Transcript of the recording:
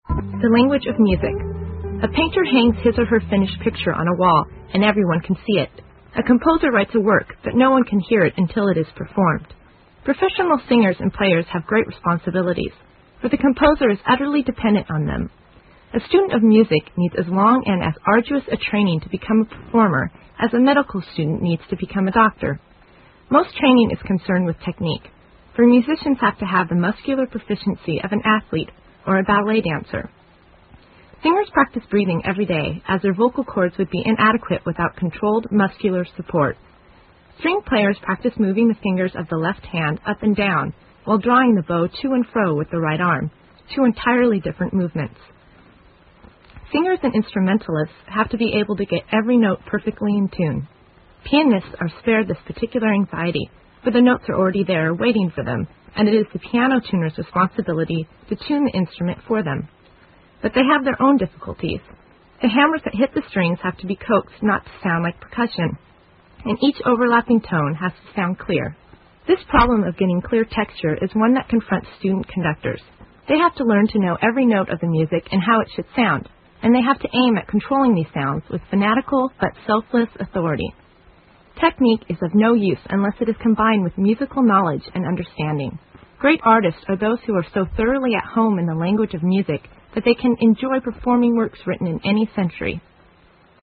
The language of music. A painter hangs his or her finished picture on a wall, and everyone can see it. A composer writes a work, but no one can hear it until it is performed. Professional singers and players have great responsibilities, for the composer is utterly dependent on them. A student of music needs as long and as arduous a training to become a performer as a medical student needs to become a doctor. Most training is concerned with technique, for musicians have to have the muscular proficiency of an athlete or a ballet dancer. Singers practice breathing every day, as their vocal cords would be inadequate without controlled muscular support. String players practice moving the fingers of the left hand up and down while drawing the bow to and fro with the right arm, two entirely different movements. Singers and instrumentalists have to be able to get every note perfectly in tune. Pianists are spared this particular anxiety, for the notes are already there waiting for them, and it is the piano tuner's responsibility to tune the instrument for them. But they have their own difficulties. The hammers that hit the strings have to be coaxed not to sound like percussion, and each overlapping tone has to sound clear. This problem of getting clear texture is one that confronts student conductors. They have to learn to know every note of the music and how it should sound, and they have to aim at controlling these sounds with fanatical but selfless authority. Technique is of no use unless it is combined with musical knowledge and understanding. Great artists are those who are so thoroughly at home in the language of music that they can enjoy performing works written in any century.